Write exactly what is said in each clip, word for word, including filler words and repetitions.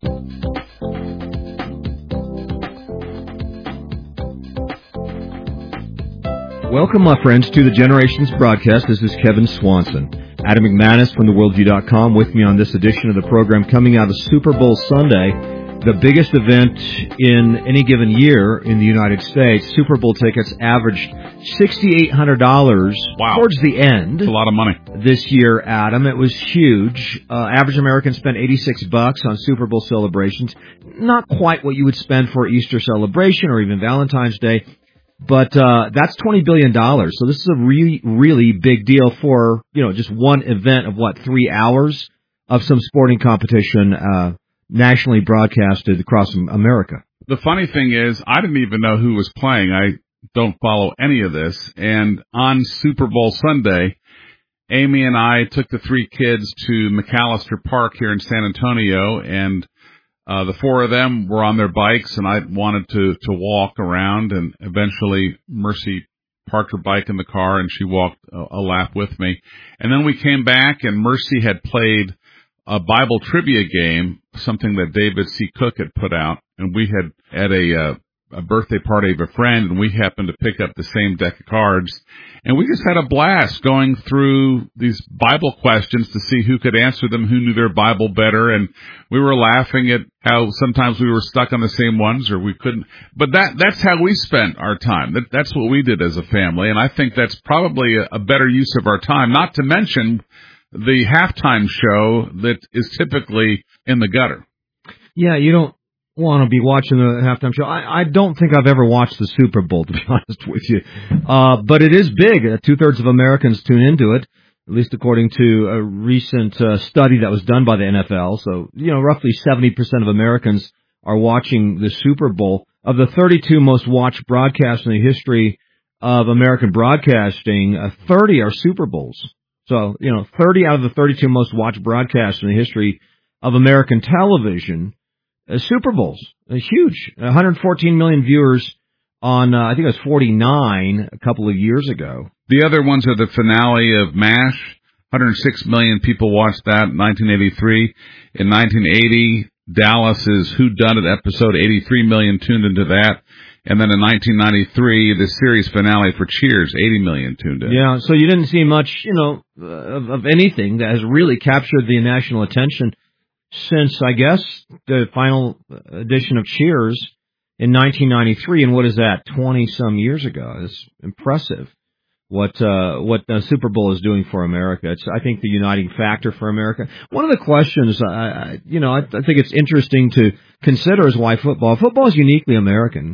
Welcome, my friends, to the Generations broadcast. This is Kevin Swanson. Adam McManus from the worldview dot com with me on this edition of the program coming out of Super Bowl Sunday, the biggest event in any given year in the United States. Super Bowl tickets averaged six thousand eight hundred dollars wow. towards the end. That's a lot of money. This year, Adam. It was huge. Uh, average American spent eighty-six bucks on Super Bowl celebrations. Not quite what you would spend for Easter celebration or even Valentine's Day. But uh that's twenty billion dollars. So this is a really, really big deal for, you know, just one event of, what, three hours of some sporting competition uh nationally broadcasted across America. The funny thing is, I didn't even know who was playing. I don't follow any of this. And on Super Bowl Sunday, Amy and I took the three kids to McAllister Park here in San Antonio, and Uh, the four of them were on their bikes, and I wanted to, to walk around, and eventually Mercy parked her bike in the car, and she walked a, a lap with me. And then we came back, and Mercy had played a Bible trivia game, something that David C. Cook had put out, and we had at a, uh, a birthday party of a friend, and we happened to pick up the same deck of cards. And we just had a blast going through these Bible questions to see who could answer them, who knew their Bible better. And we were laughing at how sometimes we were stuck on the same ones or we couldn't. But that that's how we spent our time. That, that's what we did as a family. And I think that's probably a, a better use of our time, not to mention the halftime show that is typically in the gutter. Yeah, you don't want to be watching the halftime show. I, I don't think I've ever watched the Super Bowl, to be honest with you. Uh, but it is big. Uh, two-thirds of Americans tune into it, at least according to a recent uh, study that was done by the N F L. So, you know, roughly seventy percent of Americans are watching the Super Bowl. Of the thirty-two most watched broadcasts in the history of American broadcasting, uh, thirty are Super Bowls. So, you know, thirty out of the thirty-two most watched broadcasts in the history of American television, Uh, Super Bowls, uh, huge, one hundred fourteen million viewers on, uh, I think it was forty-nine a couple of years ago. The other ones are the finale of MASH. one hundred six million people watched that in nineteen eighty-three. In nineteen eighty, Dallas's Whodunit episode, eighty-three million tuned into that. And then in nineteen ninety-three, the series finale for Cheers, eighty million tuned in. Yeah, so you didn't see much, you know, of, of anything that has really captured the national attention since, I guess, the final edition of Cheers in nineteen ninety-three. And what is that, twenty-some years ago? It's impressive what uh, what the Super Bowl is doing for America. It's, I think, the uniting factor for America. One of the questions, uh, you know, I, I think it's interesting to consider is why football. Football is uniquely American.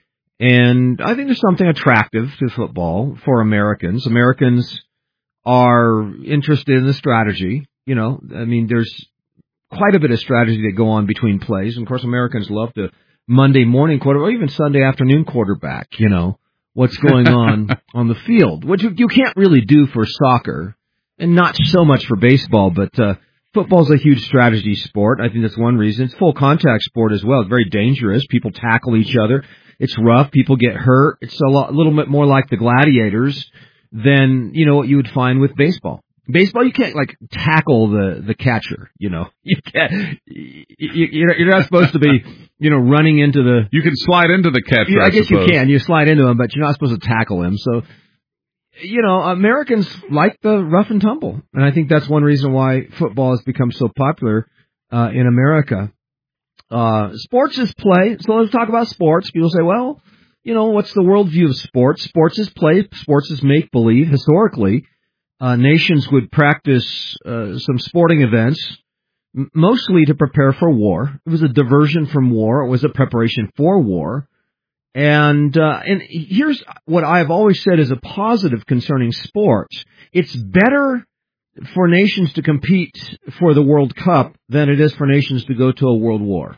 And I think there's something attractive to football for Americans. Americans are interested in the strategy. You know, I mean, there's quite a bit of strategy that go on between plays. And, of course, Americans love the Monday morning quarter or even Sunday afternoon quarterback, you know, what's going on on the field, which you can't really do for soccer and not so much for baseball. But uh, football's a huge strategy sport. I think that's one reason. It's full contact sport as well. It's very dangerous. People tackle each other. It's rough. People get hurt. It's a, lot, a little bit more like the Gladiators than, you know, what you would find with baseball. Baseball, you can't, like, tackle the, the catcher, you know. You can't, you, you're not supposed to be, you know, running into the... You can slide into the catcher, you, I, I guess suppose. you can. You slide into him, but you're not supposed to tackle him. So, you know, Americans like the rough and tumble. And I think that's one reason why football has become so popular uh, in America. Uh, sports is play. So let's talk about sports. People say, well, you know, what's the worldview of sports? Sports is play. Sports is make-believe. Historically, Uh, nations would practice uh, some sporting events, m- mostly to prepare for war. It was a diversion from war. It was a preparation for war. And uh, and here's what I've always said is a positive concerning sports. It's better for nations to compete for the World Cup than it is for nations to go to a world war.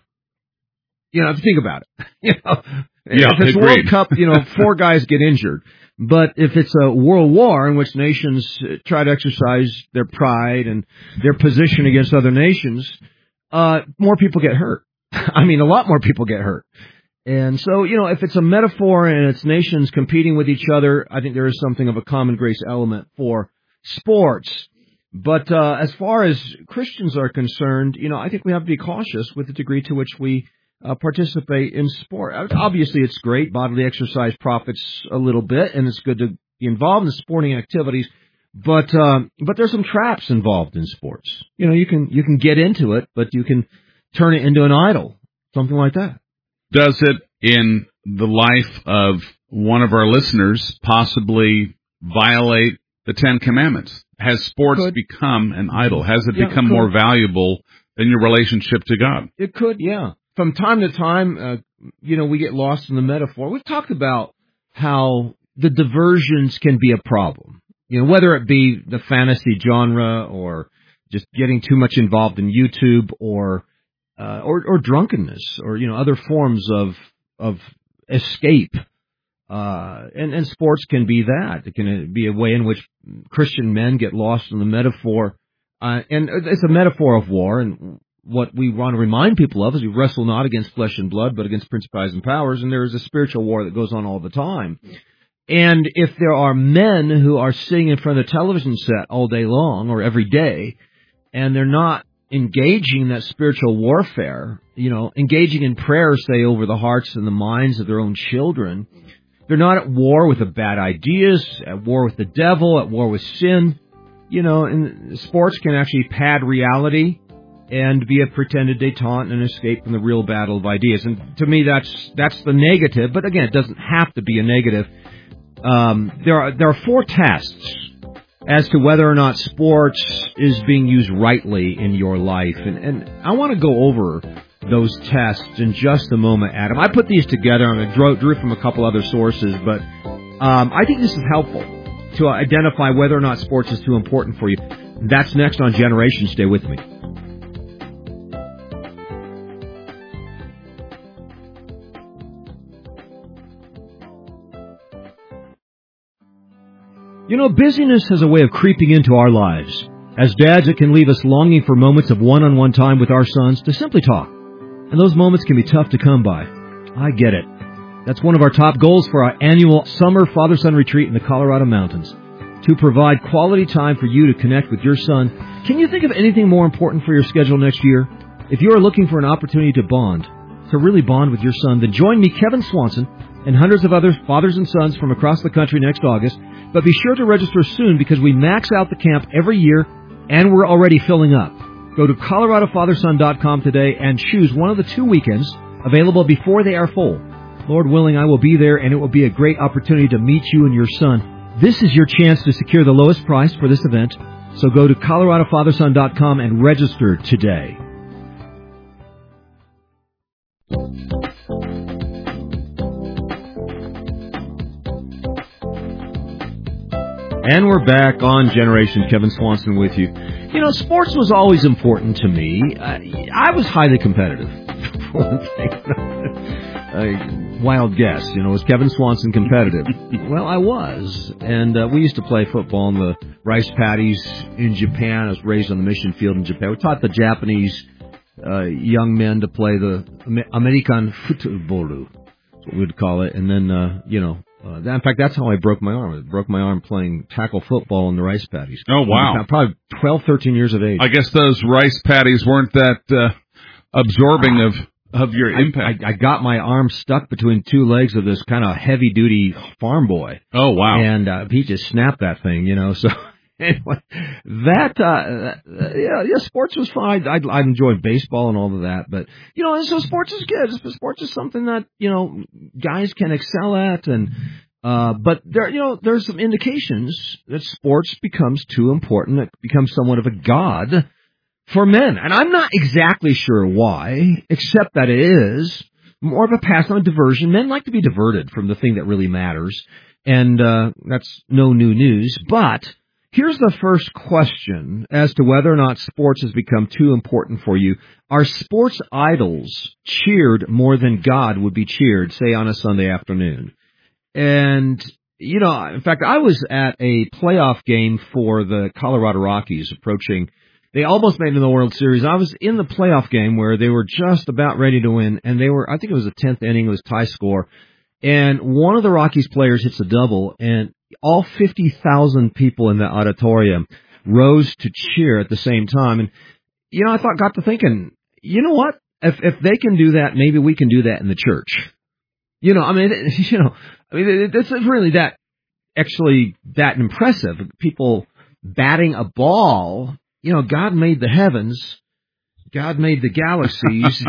You know, think about it. You know, yeah, if it's agreed. World Cup, you know, four guys get injured. But if it's a world war in which nations try to exercise their pride and their position against other nations, uh, more people get hurt. I mean, a lot more people get hurt. And so, you know, if it's a metaphor and it's nations competing with each other, I think there is something of a common grace element for sports. But uh, as far as Christians are concerned, you know, I think we have to be cautious with the degree to which we uh, participate in sport. Obviously, it's great. Bodily exercise profits a little bit, and it's good to be involved in sporting activities. But um, but there's some traps involved in sports. You know, you can you can get into it, but you can turn it into an idol, something like that. Does it, in the life of one of our listeners, possibly violate the Ten Commandments? Has sports Could. become an idol? Has it Yeah, become it more valuable than your relationship to God? It could, yeah. From time to time, uh, you know, we get lost in the metaphor. We've talked about how the diversions can be a problem. You know, whether it be the fantasy genre or just getting too much involved in YouTube or uh, or, or drunkenness or, you know, other forms of of escape. Uh, and, and sports can be that. It can be a way in which Christian men get lost in the metaphor. Uh, and it's a metaphor of war. And what we want to remind people of is we wrestle not against flesh and blood, but against principalities and powers. And there is a spiritual war that goes on all the time. And if there are men who are sitting in front of the television set all day long or every day, and they're not engaging in that spiritual warfare, you know, engaging in prayer, say, over the hearts and the minds of their own children, they're not at war with the bad ideas, at war with the devil, at war with sin. You know, and sports can actually pad reality and be a pretended détente and escape from the real battle of ideas. And to me, that's that's the negative. But again, it doesn't have to be a negative. Um, there are there are four tests as to whether or not sports is being used rightly in your life, and, and I want to go over those tests in just a moment, Adam. I put these together, and I drew, drew from a couple other sources, but um, I think this is helpful to identify whether or not sports is too important for you. That's next on Generation. Stay with me. You know, busyness has a way of creeping into our lives. As dads, it can leave us longing for moments of one-on-one time with our sons to simply talk. And those moments can be tough to come by. I get it. That's one of our top goals for our annual summer father-son retreat in the Colorado mountains. To provide quality time for you to connect with your son. Can you think of anything more important for your schedule next year? If you are looking for an opportunity to bond, to really bond with your son, then join me, Kevin Swanson, and hundreds of other fathers and sons from across the country next August. But be sure to register soon because we max out the camp every year and we're already filling up. Go to colorado father son dot com today and choose one of the two weekends available before they are full. Lord willing, I will be there, and it will be a great opportunity to meet you and your son. This is your chance to secure the lowest price for this event. So go to colorado father son dot com and register today. And we're back on Generation. Kevin Swanson with you. You know, sports was always important to me. Uh, I was highly competitive, for one thing. A wild guess, you know, was Kevin Swanson competitive? Well, I was. And uh, we used to play football in the rice paddies in Japan. I was raised on the mission field in Japan. We taught the Japanese uh, young men to play the American football, that's what we'd call it. And then, uh, you know, Uh, in fact, that's how I broke my arm. I broke my arm playing tackle football in the rice paddies. Oh, wow. Probably twelve, thirteen years of age. I guess those rice paddies weren't that uh, absorbing of, of your I, impact. I, I got my arm stuck between two legs of this kind of heavy-duty farm boy. Oh, wow. And uh, he just snapped that thing, you know. So anyway, that, uh, yeah, yeah, sports was fine. I, I enjoyed baseball and all of that. But, you know, so sports is good. Sports is something that, you know, guys can excel at. And uh, but, there, you know, there's some indications that sports becomes too important. It becomes somewhat of a god for men. And I'm not exactly sure why, except that it is more of a pass-on diversion. Men like to be diverted from the thing that really matters. And uh, that's no new news. But here's the first question as to whether or not sports has become too important for you. Are sports idols cheered more than God would be cheered, say, on a Sunday afternoon? And, you know, in fact, I was at a playoff game for the Colorado Rockies approaching. They almost made it in the World Series. I was in the playoff game where they were just about ready to win, and they were, I think it was the tenth inning, it was tie score. And one of the Rockies players hits a double, and all fifty thousand people in the auditorium rose to cheer at the same time. And, you know, I thought, got to thinking, you know what? If if they can do that, maybe we can do that in the church. You know, I mean, you know, I mean, it's really that, actually that impressive. People batting a ball. You know, God made the heavens. God made the galaxies.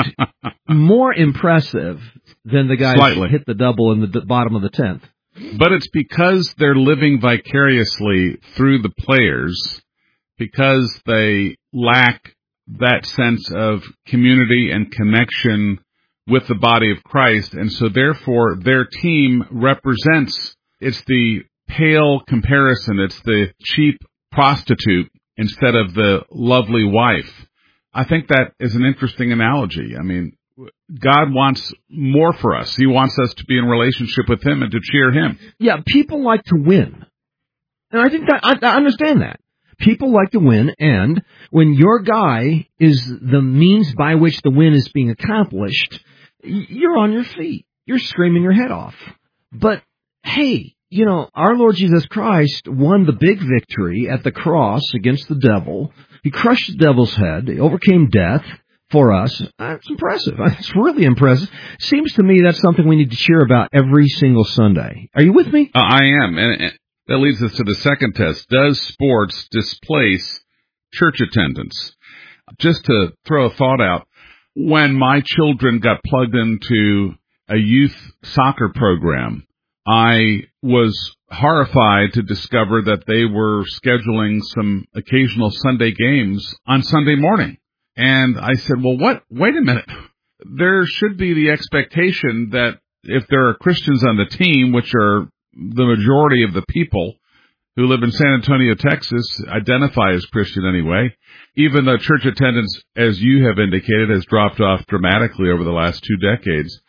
More impressive than the guys who hit the double in the d- bottom of the tenth. But it's because they're living vicariously through the players, because they lack that sense of community and connection with the body of Christ, and so therefore their team represents, it's the pale comparison, it's the cheap prostitute instead of the lovely wife. I think that is an interesting analogy. I mean, God wants more for us. He wants us to be in relationship with Him and to cheer Him. Yeah, people like to win. And I think that, I, I understand that. People like to win, and when your guy is the means by which the win is being accomplished, you're on your feet. You're screaming your head off. But, hey, you know, our Lord Jesus Christ won the big victory at the cross against the devil. He crushed the devil's head. He overcame death for us. That's impressive. It's really impressive. Seems to me that's something we need to cheer about every single Sunday. Are you with me? Uh, I am. And, and that leads us to the second test. Does sports displace church attendance? Just to throw a thought out, when my children got plugged into a youth soccer program, I was horrified to discover that they were scheduling some occasional Sunday games on Sunday morning. And I said, well, what? Wait a minute. There should be the expectation that if there are Christians on the team, which are the majority of the people who live in San Antonio, Texas, identify as Christian anyway, even though church attendance, as you have indicated, has dropped off dramatically over the last two decades.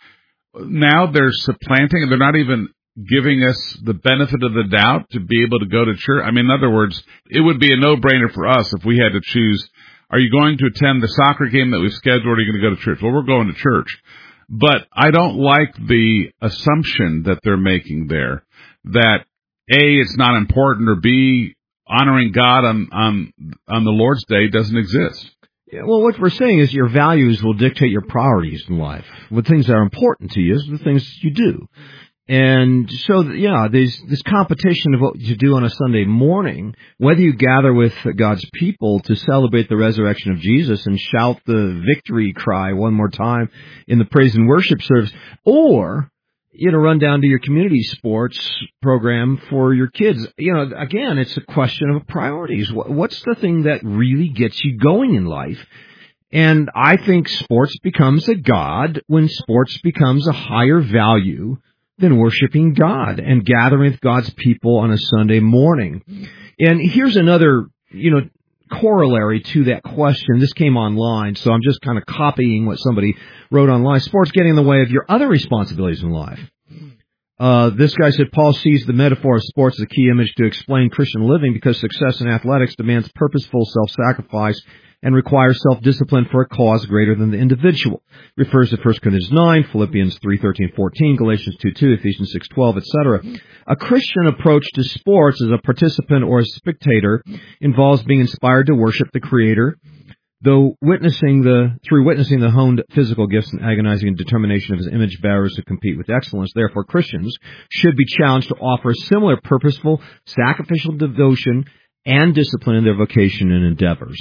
Now they're supplanting, and they're not even giving us the benefit of the doubt to be able to go to church. I mean, in other words, it would be a no-brainer for us if we had to choose, are you going to attend the soccer game that we've scheduled, or are you going to go to church? Well, we're going to church. But I don't like the assumption that they're making there, that A, it's not important, or B, honoring God on, on, on the Lord's Day doesn't exist. Yeah, well, what we're saying is your values will dictate your priorities in life. What things that are important to you is the things you do. And so, yeah, there's this competition of what you do on a Sunday morning, whether you gather with God's people to celebrate the resurrection of Jesus and shout the victory cry one more time in the praise and worship service, or, you know, run down to your community sports program for your kids. You know, again, it's a question of priorities. What's the thing that really gets you going in life? And I think sports becomes a god when sports becomes a higher value than worshiping God and gathering with God's people on a Sunday morning. And here's another, you know, corollary to that question. This came online, so I'm just kind of copying what somebody wrote online. Sports getting in the way of your other responsibilities in life. Uh, this guy said, Paul sees the metaphor of sports as a key image to explain Christian living because success in athletics demands purposeful self-sacrifice and requires self-discipline for a cause greater than the individual. Refers to First Corinthians nine, Philippians three thirteen fourteen, Galatians two two, Ephesians six twelve, et cetera. A Christian approach to sports as a participant or a spectator involves being inspired to worship the Creator, though witnessing the through witnessing the honed physical gifts and agonizing determination of His image bearers to compete with excellence. Therefore, Christians should be challenged to offer similar purposeful, sacrificial devotion and discipline in their vocation and endeavors.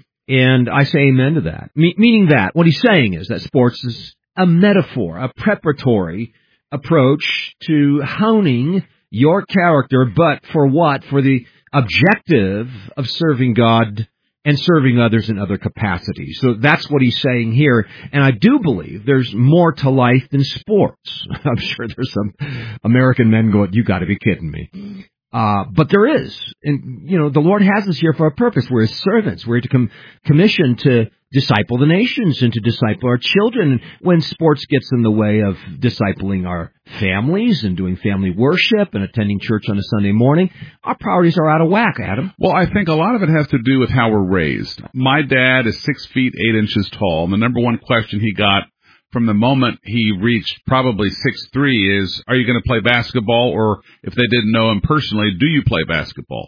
And I say amen to that. Me- meaning that, what he's saying is that sports is a metaphor, a preparatory approach to honing your character, but for what? For the objective of serving God and serving others in other capacities. So that's what he's saying here. And I do believe there's more to life than sports. I'm sure there's some American men going, you got to be kidding me. Uh, but there is. And, you know, the Lord has us here for a purpose. We're His servants. We're to com- commissioned to disciple the nations and to disciple our children. When sports gets in the way of discipling our families and doing family worship and attending church on a Sunday morning, our priorities are out of whack, Adam. Well, I think a lot of it has to do with how we're raised. My dad is six feet, eight inches tall. And the number one question he got from the moment he reached probably six three is, are you going to play basketball? Or if they didn't know him personally, do you play basketball?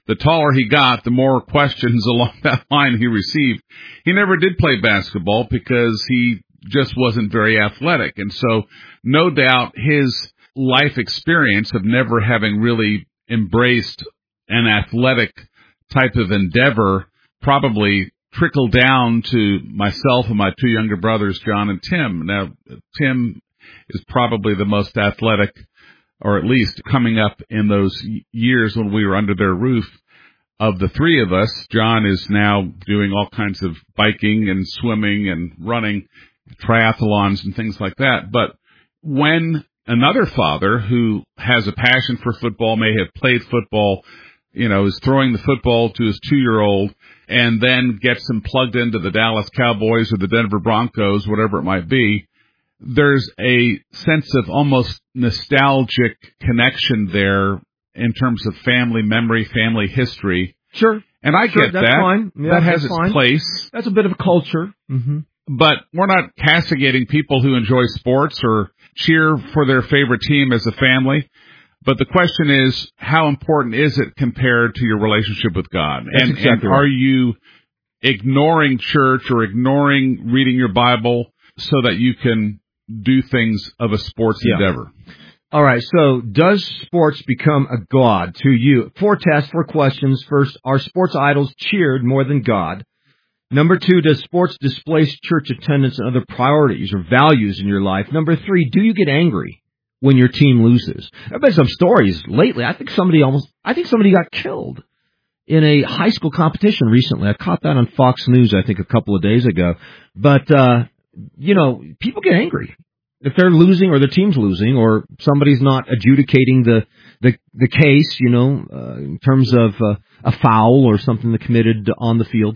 the taller he got, the more questions along that line he received. He never did play basketball because he just wasn't very athletic. And so no doubt his life experience of never having really embraced an athletic type of endeavor probably trickled down to myself and my two younger brothers, John and Tim. Now, Tim is probably the most athletic, or at least coming up in those years when we were under their roof. Of the three of us, John is now doing all kinds of biking and swimming and running, triathlons and things like that. But when another father who has a passion for football, may have played football, you know, is throwing the football to his two-year-old and then gets him plugged into the Dallas Cowboys or the Denver Broncos, whatever it might be, there's a sense of almost nostalgic connection there in terms of family memory, family history. Sure. And I sure, get that's that. Fine. Yeah, that has that's its fine. place. That's a bit of a culture. Mm-hmm. But we're not castigating people who enjoy sports or cheer for their favorite team as a family. But the question is, how important is it compared to your relationship with God? That's and, exactly and right. Are you ignoring church or ignoring reading your Bible so that you can do things of a sports yeah. endeavor? All right, so does sports become a god to you? Four tests, four questions. First, are sports idols cheered more than God? Number two, does sports displace church attendance and other priorities or values in your life? Number three, do you get angry when your team loses? There have been some stories lately. I think somebody almost, I think somebody got killed in a high school competition recently. I caught that on Fox News, I think, a couple of days ago. But, uh, you know, people get angry if they're losing or the team's losing or somebody's not adjudicating the the, the case, you know, uh, in terms of uh, a foul or something that committed on the field.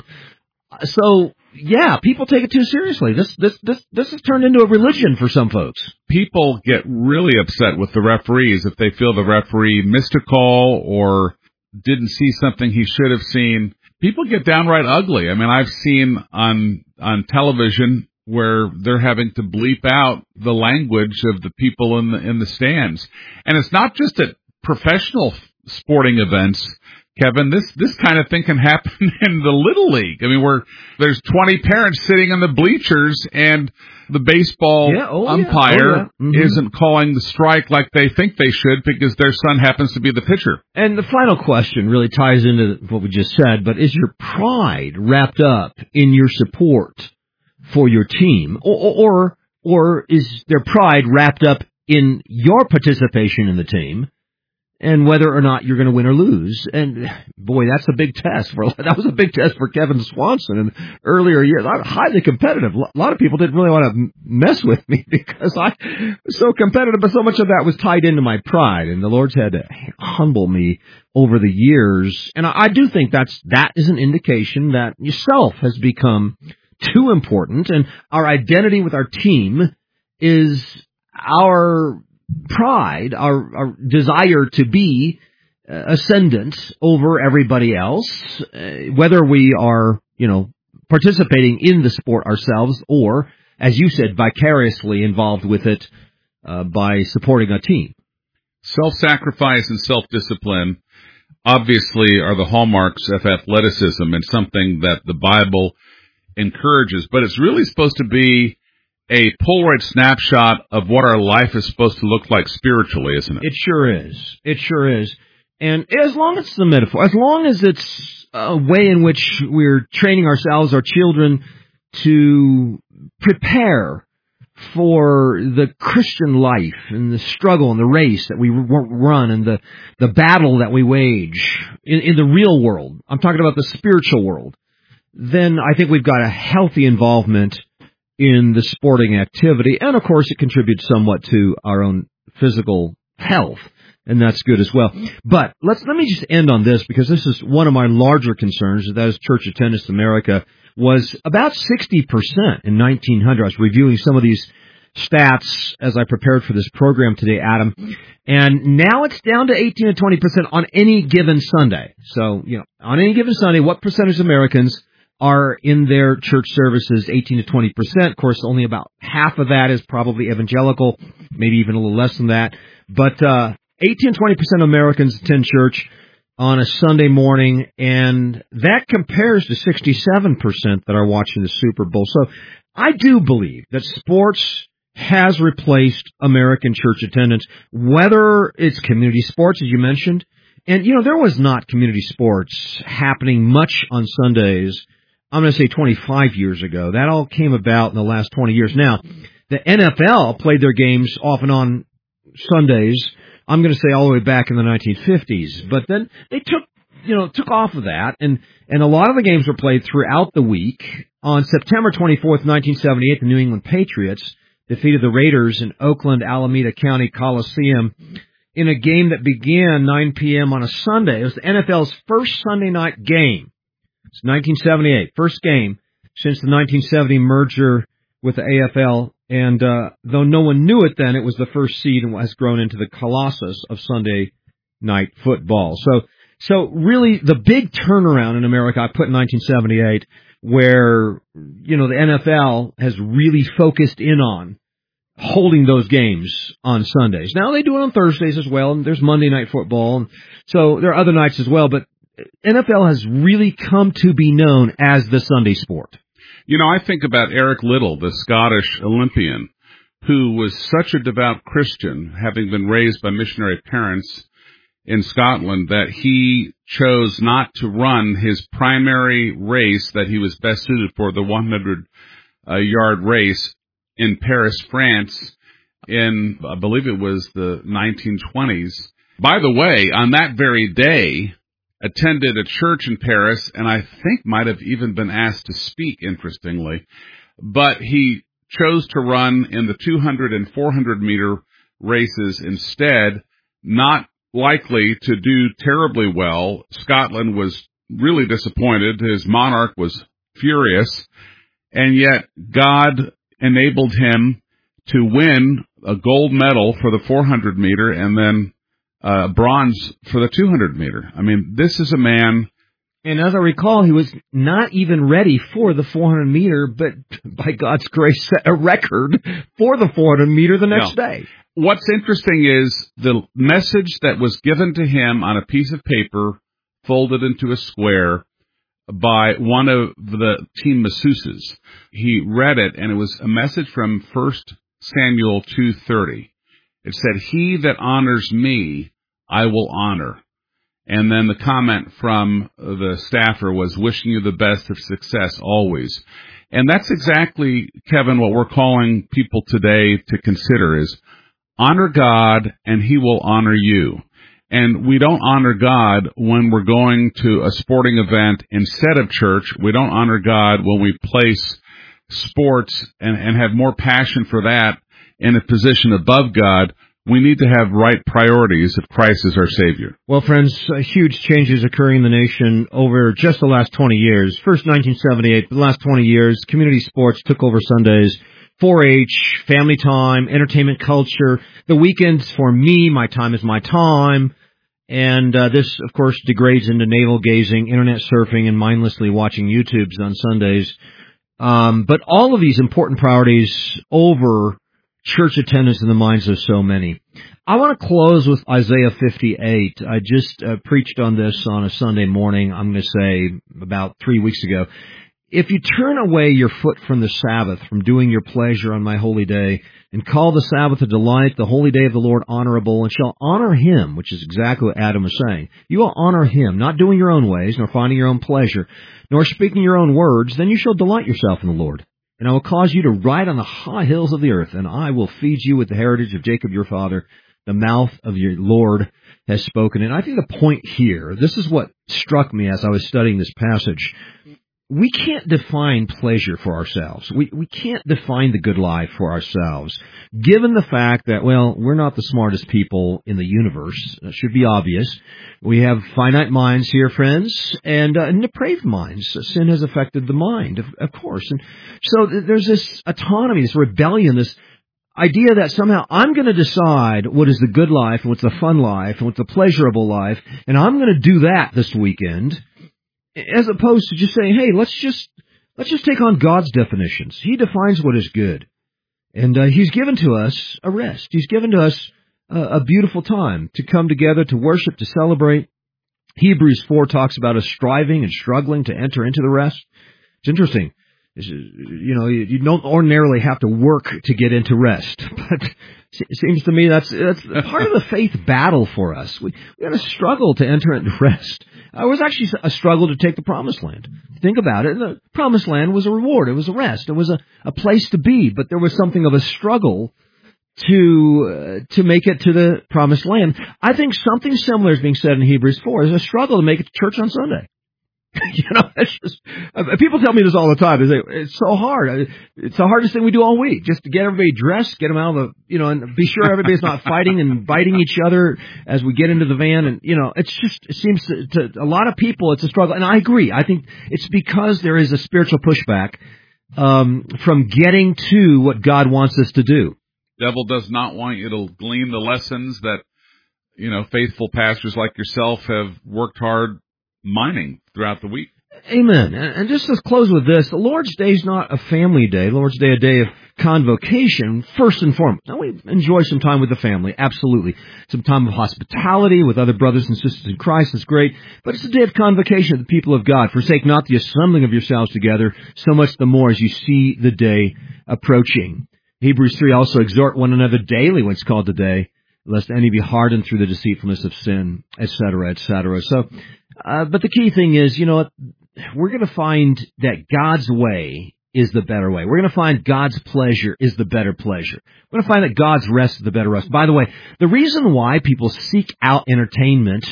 So, yeah, people take it too seriously. This this this this has turned into a religion for some folks. People get really upset with the referees if they feel the referee missed a call or didn't see something he should have seen. People get downright ugly. I mean, I've seen on on television where they're having to bleep out the language of the people in the in the stands. And it's not just at professional sporting events, Kevin. This this kind of thing can happen in the Little League. I mean, where there's twenty parents sitting in the bleachers and the baseball yeah, oh, umpire yeah. Oh, yeah. Mm-hmm. isn't calling the strike like they think they should because their son happens to be the pitcher. And the final question really ties into what we just said, but is your pride wrapped up in your support for your team, or, or or is their pride wrapped up in your participation in the team and whether or not you're going to win or lose? And boy, that's a big test for that was a big test for Kevin Swanson in earlier years. I'm highly competitive. A lot of people didn't really want to mess with me because I was so competitive, but so much of that was tied into my pride, and the Lord's had to humble me over the years. And I, I do think that's that is an indication that yourself has become too important, and our identity with our team is our pride, our, our desire to be uh, ascendant over everybody else, uh, whether we are, you know, participating in the sport ourselves or, as you said, vicariously involved with it uh, by supporting a team. Self-sacrifice and self-discipline obviously are the hallmarks of athleticism and something that the Bible encourages, but it's really supposed to be a Polaroid snapshot of what our life is supposed to look like spiritually, isn't it? It sure is. It sure is. And as long as it's a metaphor, as long as it's a way in which we're training ourselves, our children, to prepare for the Christian life and the struggle and the race that we run and the, the battle that we wage in, in the real world. I'm talking about the spiritual world. Then I think we've got a healthy involvement in the sporting activity. And, of course, it contributes somewhat to our own physical health, and that's good as well. But let's let me just end on this, because this is one of my larger concerns, that is church attendance in America was about sixty percent in nineteen hundred. I was reviewing some of these stats as I prepared for this program today, Adam, and now it's down to eighteen to twenty percent on any given Sunday. So, you know, on any given Sunday, what percentage of Americans are in their church services? Eighteen to twenty percent. Of course, only about half of that is probably evangelical, maybe even a little less than that. But uh eighteen to twenty percent of Americans attend church. on a Sunday morning, and that compares to sixty-seven percent that are watching the Super Bowl. So I do believe that sports has replaced American church attendance, whether it's community sports, as you mentioned. And, you know, there was not community sports happening much on Sundays, I'm going to say twenty-five years ago. That all came about in the last twenty years. Now, the N F L played their games off and on Sundays, I'm going to say all the way back in the nineteen fifties. But then they took, you know, took off of that, and, and a lot of the games were played throughout the week. On September twenty-fourth, nineteen seventy-eight, the New England Patriots defeated the Raiders in Oakland Alameda County Coliseum in a game that began nine p.m. on a Sunday. It was the N F L's first Sunday night game. It's nineteen seventy-eight, first game since the nineteen seventy merger with the A F L. And uh, though no one knew it then, it was the first seed and has grown into the colossus of Sunday night football. So, so really the big turnaround in America, I put in nineteen seventy-eight, where, you know, the N F L has really focused in on holding those games on Sundays. Now they do it on Thursdays as well, and there's Monday Night Football, and so there are other nights as well, but N F L has really come to be known as the Sunday sport. You know, I think about Eric Liddell, the Scottish Olympian, who was such a devout Christian, having been raised by missionary parents in Scotland, that he chose not to run his primary race that he was best suited for, the hundred-yard race in Paris, France, in, I believe it was the nineteen twenties. By the way, on that very day, attended a church in Paris, and I think might have even been asked to speak, interestingly. But he chose to run in the two hundred and four hundred meter races instead, not likely to do terribly well. Scotland was really disappointed. His monarch was furious, and yet God enabled him to win a gold medal for the four hundred meter and then uh, bronze for the two hundred meter. I mean, this is a man. And as I recall, he was not even ready for the four hundred meter, but by God's grace, set a record for the four hundred meter the next no. day. What's interesting is the message that was given to him on a piece of paper, folded into a square, by one of the team masseuses. He read it, and it was a message from First Samuel two thirty. It said, "He that honors me, I will honor." And then the comment from the staffer was, "Wishing you the best of success always." And that's exactly, Kevin, what we're calling people today to consider is honor God, and He will honor you. And we don't honor God when we're going to a sporting event instead of church. We don't honor God when we place sports and, and have more passion for that in a position above God. We need to have right priorities if Christ is our Savior. Well, friends, uh, huge changes occurring in the nation over just the last twenty years. First nineteen seventy-eight, the last twenty years, community sports took over Sundays. four H, family time, entertainment culture. The weekends for me, my time is my time. And uh, this, of course, degrades into navel gazing, internet surfing, and mindlessly watching YouTubes on Sundays. Um, but all of these important priorities over church attendance in the minds of so many. I want to close with Isaiah fifty-eight. I just uh, preached on this on a Sunday morning, I'm going to say about three weeks ago. If you turn away your foot from the Sabbath, from doing your pleasure on my holy day, and call the Sabbath a delight, the holy day of the Lord honorable, and shall honor Him, which is exactly what Adam was saying. You will honor Him, not doing your own ways, nor finding your own pleasure, nor speaking your own words, then you shall delight yourself in the Lord. And I will cause you to ride on the high hills of the earth, and I will feed you with the heritage of Jacob your father. The mouth of your Lord has spoken. And I think the point here, this is what struck me as I was studying this passage. We can't define pleasure for ourselves. We we can't define the good life for ourselves, given the fact that, well, we're not the smartest people in the universe. That should be obvious. We have finite minds here, friends, and, uh, and depraved minds. Sin has affected the mind, of, of course. And so there's this autonomy, this rebellion, this idea that somehow I'm going to decide what is the good life and what's the fun life and what's the pleasurable life, and I'm going to do that this weekend. As opposed to just saying, hey, let's just let's just take on God's definitions. He defines what is good. And uh, He's given to us a rest. He's given to us a, a beautiful time to come together, to worship, to celebrate. Hebrews four talks about us striving and struggling to enter into the rest. It's interesting. It's, you know, you, you don't ordinarily have to work to get into rest, but it seems to me that's that's part of the faith battle for us. We we got to struggle to enter into rest. It was actually a struggle to take the promised land. Think about it. The promised land was a reward. It was a rest. It was a, a place to be, but there was something of a struggle to uh, to make it to the promised land. I think something similar is being said in Hebrews four. There's a struggle to make it to church on Sunday. You know, it's just, uh, people tell me this all the time. They say, it's so hard. It's the hardest thing we do all week, just to get everybody dressed, get them out of the, you know, and be sure everybody's not fighting and biting each other as we get into the van. And, you know, it's just, it seems to, to a lot of people, it's a struggle. And I agree. I think it's because there is a spiritual pushback, um, from getting to what God wants us to do. Devil does not want you to glean the lessons that, you know, faithful pastors like yourself have worked hard mining throughout the week. Amen. And just to close with this, the Lord's Day is not a family day. The Lord's Day is a day of convocation, first and foremost. Now, we enjoy some time with the family, absolutely. Some time of hospitality with other brothers and sisters in Christ is great. But it's a day of convocation of the people of God. Forsake not the assembling of yourselves together, so much the more as you see the day approaching. Hebrews three also exhort one another daily when it's called today, lest any be hardened through the deceitfulness of sin, et cetera, et cetera. So, uh, but the key thing is, you know what, we're going to find that God's way is the better way. We're going to find God's pleasure is the better pleasure. We're going to find that God's rest is the better rest. By the way, the reason why people seek out entertainment,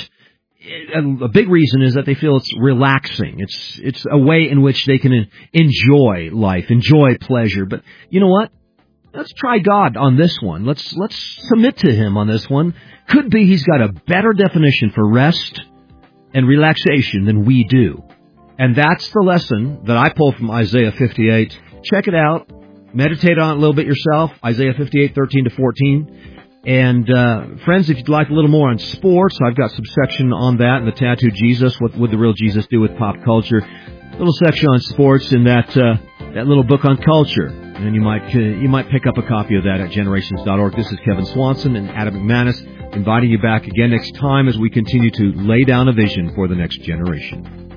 a big reason is that they feel it's relaxing. It's, it's a way in which they can enjoy life, enjoy pleasure. But you know what? Let's try God on this one. Let's let's submit to Him on this one. Could be He's got a better definition for rest and relaxation than we do. And that's the lesson that I pull from Isaiah fifty-eight. Check it out. Meditate on it a little bit yourself. Isaiah fifty-eight, thirteen to fourteen. And, uh, friends, if you'd like a little more on sports, I've got some section on that in the Tattooed Jesus. What would the real Jesus do with pop culture? A little section on sports in that, uh, that little book on culture. And you might, uh, you might pick up a copy of that at generations dot org. This is Kevin Swanson and Adam McManus inviting you back again next time as we continue to lay down a vision for the next generation.